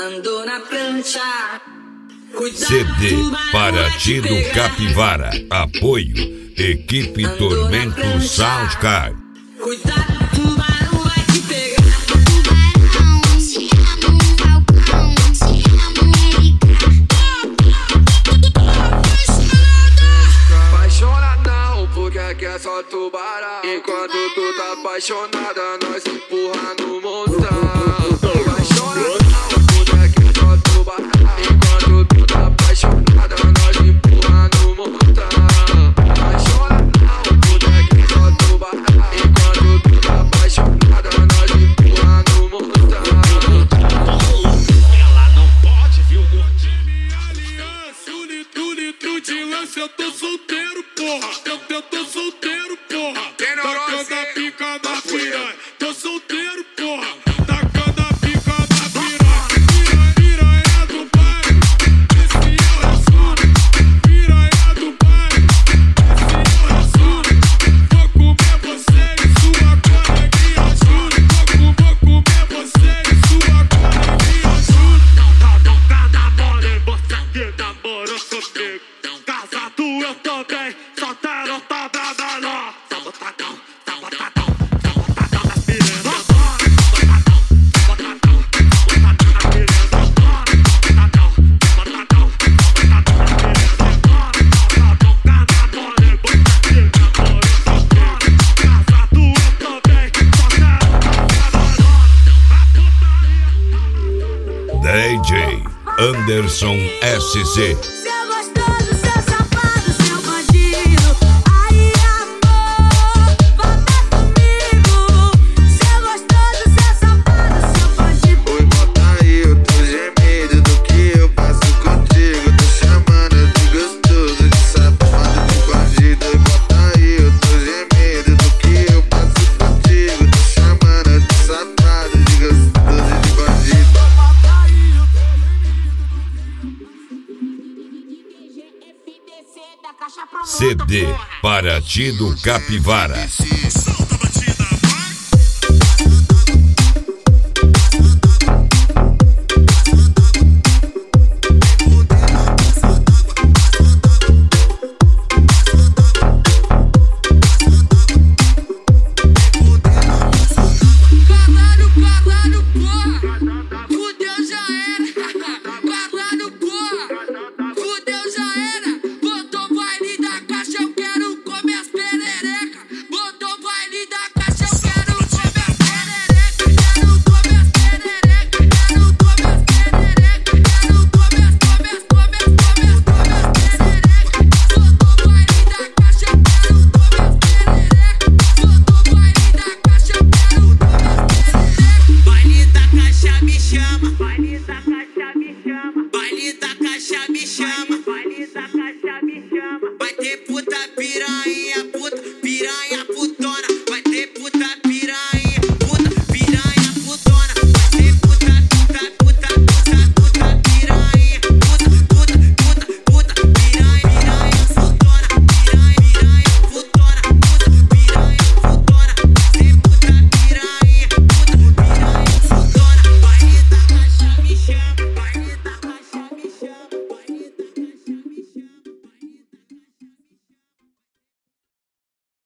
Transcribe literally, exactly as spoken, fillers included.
Andou na prancha. C D Paraty do Capivara. Apoio Equipe Tormento Soundcard. Cuidado, tubarão vai te pegar. Tubarão, se ama um falcão, se ama um Apaixonadão, porque aqui é só tubarão. Enquanto tu tá apaixonada, nós empurra no montão. Eu tô solteiro, porra. Eu, eu tô solteiro, porra. Tacando a pica da piranha. Tô solteiro, porra. Tacando a pica da piranha. Piranha do bairro. Esse é o assunto. Piranha do bairro. Esse é o assunto. Vou comer você e sua coleguinha junto. Vou, vou comer você e sua coleguinha junto. Cada bola é você que namorou comigo. Casado eu também, solteiro tá brava lá. Sabotadão, sabotadão, sabotadão das piranhas. Sabotadão, sabotadão, sabotadão das piranhas. Sabotadão, sabotadão, sabotadão das piranhas. Sabotadão, cada bola é você que namorou comigo. Casado eu também, solteiro tá brava lá. D J Anderson S C. C D Paraty do Capivara.